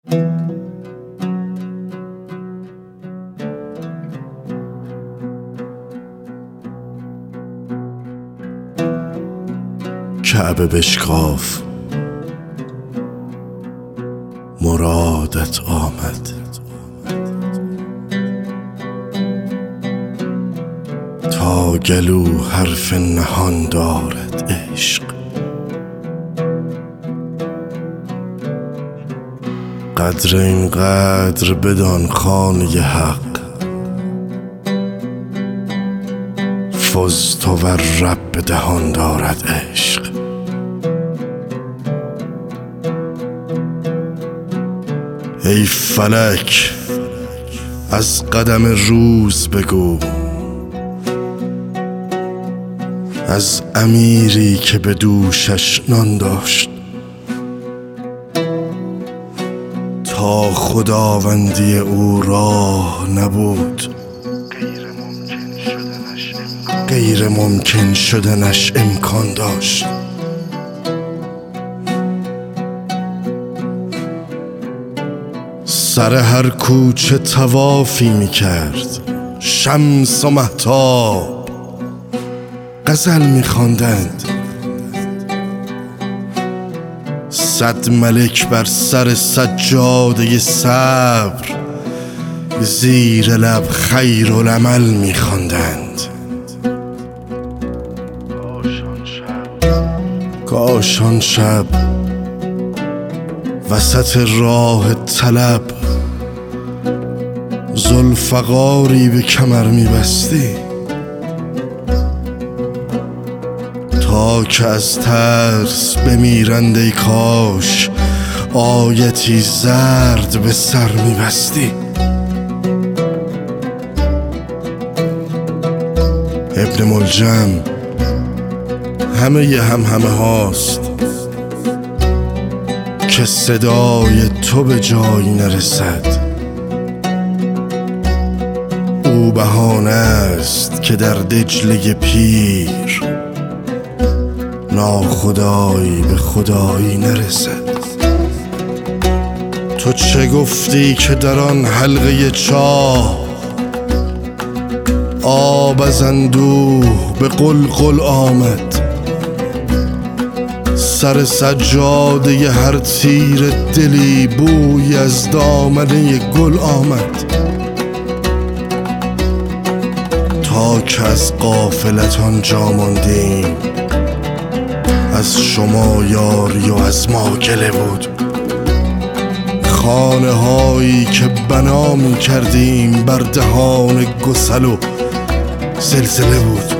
کعبه بشکاف، مرادت آمد. تا گلو حرف نهان دارد عشق، قدر این قدر بدان خانه حق. فزت و رب دهان دارد عشق. ای فلک از قدم روز بگو، از امیری که به دوشش نان داشت. تا خداوندی او راه نبود، غیر ممکن شدنش امکان داشت. سر هر کوچه طوافی میکرد، شمس و مهتاب غزل میخواندند. 100 ملک بر سر سجاده صبر، زیر لب خیرالعمل میخواندند. کاش آن شب وسط راه طلب، ذوالفقاری به کمر میبستی. تا که از ترس بمیرند ای کاش، آیتی زرد به سر میبستی. ابن ملجم همه همه هاست که صدای تو به جایی نرسد. او بهانه است که در دجله پیر، ناخدایی به خدایی نرسد. تو چه گفتی که در آن حلقه چاه، آب از اندوه به قلقل آمد. سر سجاده هر تیر دلی بوی از دامنه گل آمد. تا که از غافلت آنجا ماندیم، از شما یاری و از ما گله بود. خانه هایی که بنا می کردیم بر دهان گسل و زلزله بود.